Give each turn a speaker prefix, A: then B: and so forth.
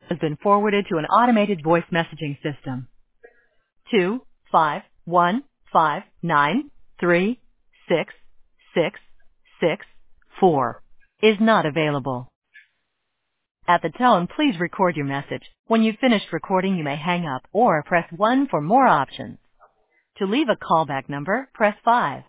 A: has been forwarded to an automated voice messaging system. 25159366664 is not available. At the tone, please record your message. When you've finished recording, you may hang up or press 1 for more options. To leave a callback number, press 5.